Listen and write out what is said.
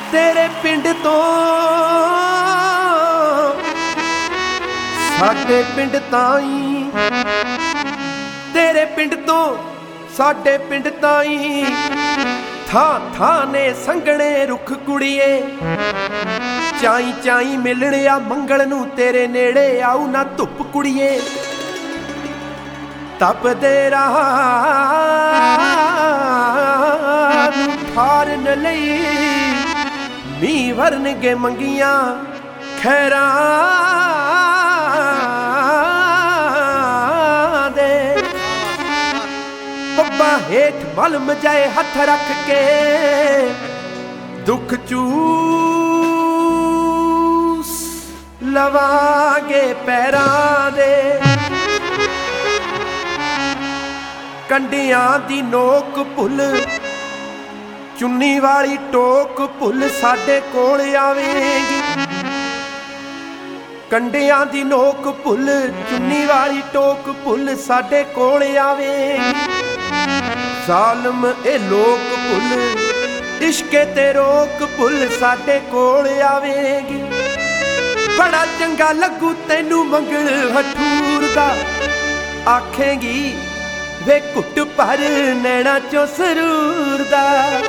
तेरे पिंड तो साडे पिंड ताई, तेरे पिंड तो साडे पिंड ताई थां थां ने संघने रुख कुड़िए। चाई चाई मिलण आ मंगल नूं तेरे नेड़े आऊ ना धुप कुड़िए। तपदे राह नूं ठारन लई मींह भरनगे मंगियां खैरां दे। पब्बा हेठ मल मजाए हथ रख के दुख चूस लवांगे पैरां दे। कंडियां दी नोक भुल चुन्नी वाली टोक भुल साडे कोल आवेगी। कंडियां दी नोक भुल चुन्नी वाली टोक भुल साडे कोल आवेगी। ज़ालिम ए लोक भुल इश्के ते रोक भुल साडे कोल आवेगी। बड़ा चंगा लगू तैनू मंगल हठूर दा आखेंगी वे घुट भर नैना चो सरूर दा।